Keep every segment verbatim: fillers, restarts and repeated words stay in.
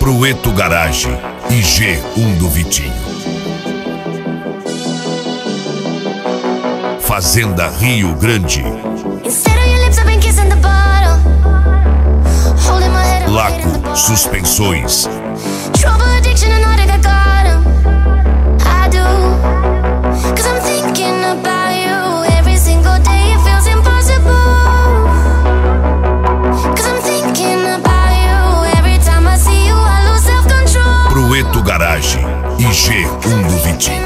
Prueto Garage e G um do Vitinho. Fazenda Rio Grande. Laco Suspensões. Prueto Garage e G um do Vitinho.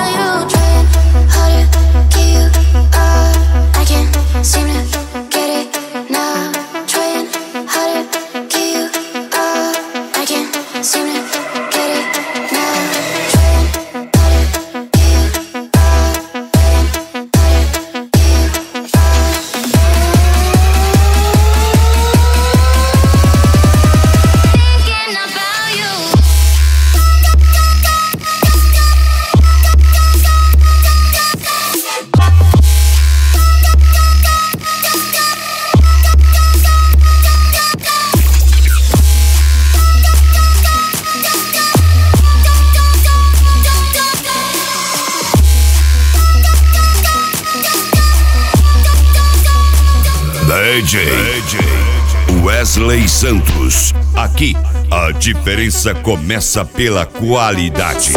D J Wesley Santos. Aqui, a diferença começa pela qualidade.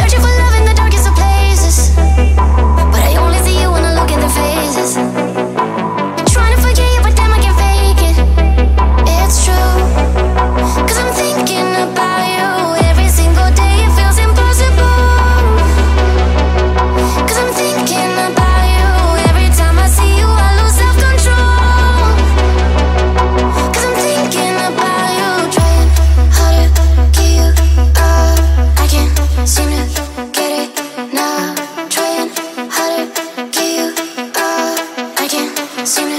Seem